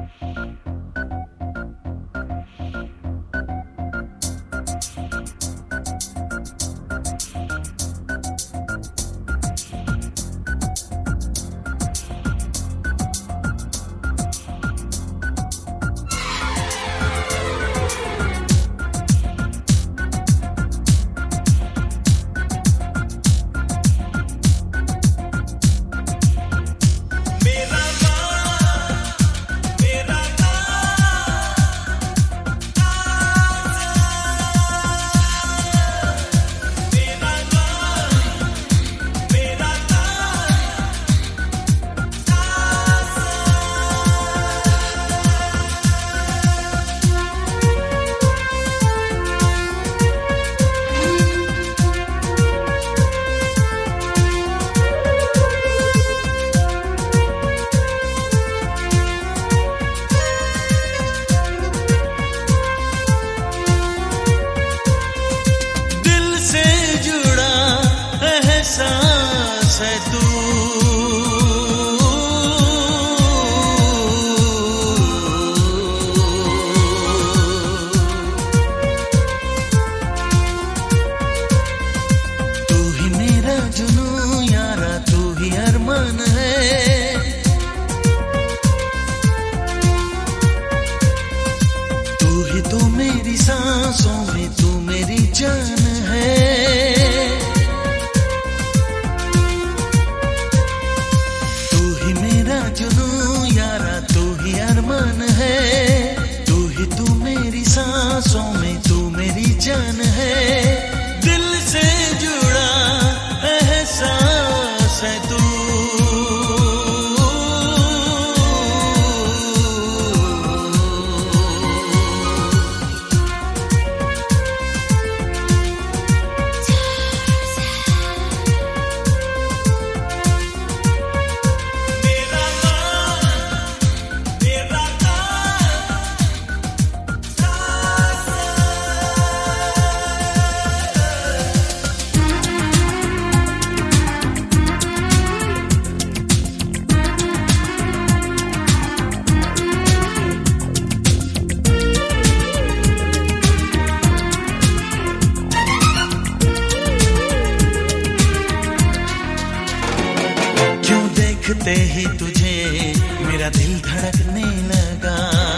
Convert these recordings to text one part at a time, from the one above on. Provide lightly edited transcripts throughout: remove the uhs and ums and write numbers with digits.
देखते ही तुझे मेरा दिल धड़कने लगा,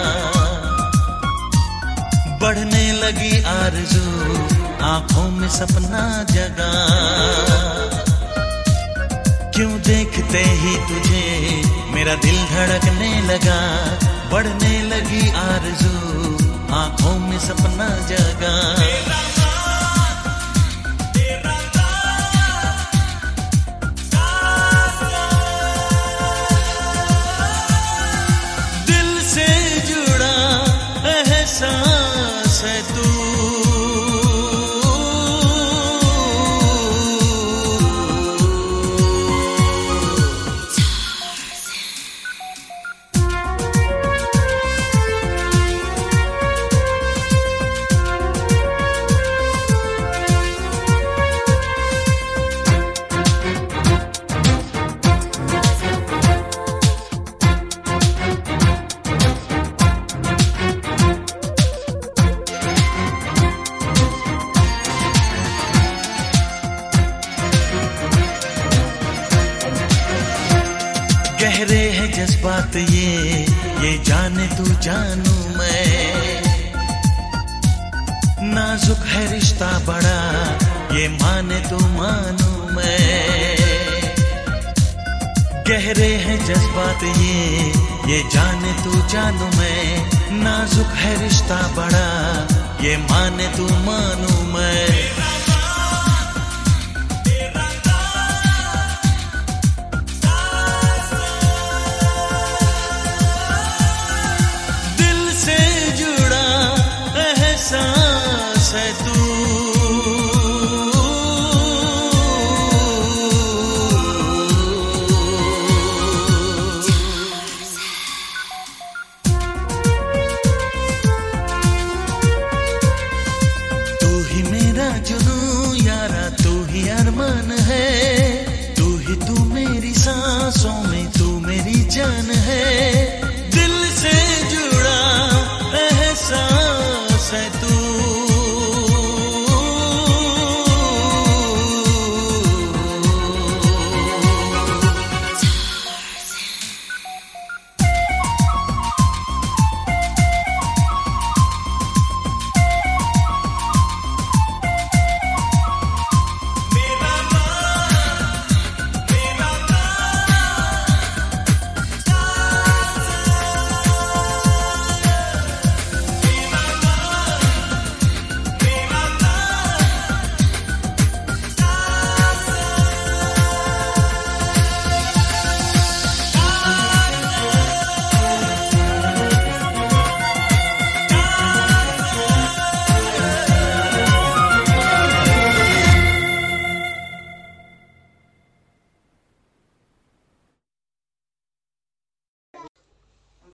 बढ़ने लगी आरज़ू, आंखों में सपना जगा। क्यों देखते ही तुझे मेरा दिल धड़कने लगा, बढ़ने लगी आरज़ू, आंखों में सपना जगा। एहसास है तू, गहरे हैं जज्बात ये जाने तू जानू मैं, नाजुक है रिश्ता बड़ा, ये माने तू मानू मैं। गहरे हैं जज्बात ये जाने तू जानू मैं, नाजुक है रिश्ता बड़ा, ये माने तू मानू मैं। एहसास है तू, तू ही मेरा जुनू यारा, तू ही अरमान है, तू ही तू मेरी सांसों में, तू मेरी जान है।